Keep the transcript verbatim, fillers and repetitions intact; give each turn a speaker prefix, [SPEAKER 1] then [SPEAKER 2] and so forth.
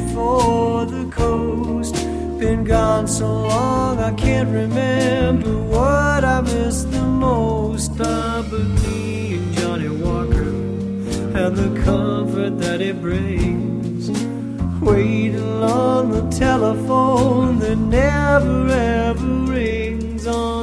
[SPEAKER 1] for the coast. Been gone so long I can't remember what I miss the most. Ah, but me and Johnny Walker and the comfort that it brings, waiting on the telephone that never ever rings on.